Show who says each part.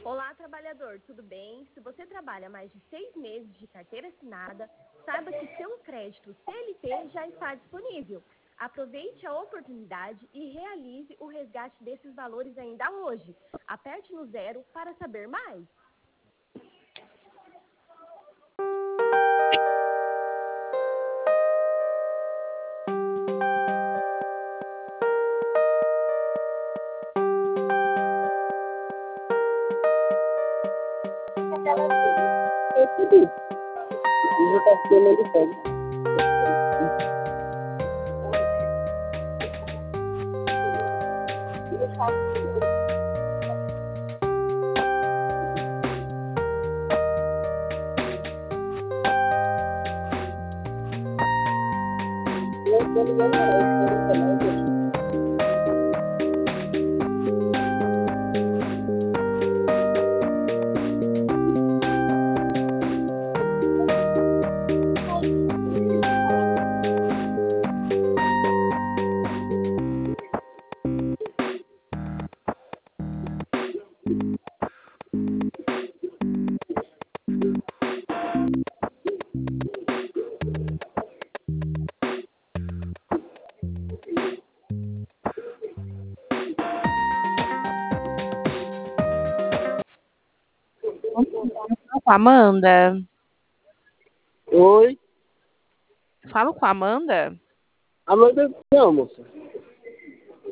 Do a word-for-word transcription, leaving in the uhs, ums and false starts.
Speaker 1: Olá, trabalhador, tudo bem? Se você trabalha mais de seis meses de carteira assinada, saiba que seu crédito C L T já está disponível. Aproveite a oportunidade e realize o resgate desses valores ainda hoje. Aperte no zero para saber mais.
Speaker 2: Recebi. E o cartão ele pede.
Speaker 3: Com a Amanda?
Speaker 2: Oi?
Speaker 3: Falo com a Amanda?
Speaker 2: Amanda, não, moça.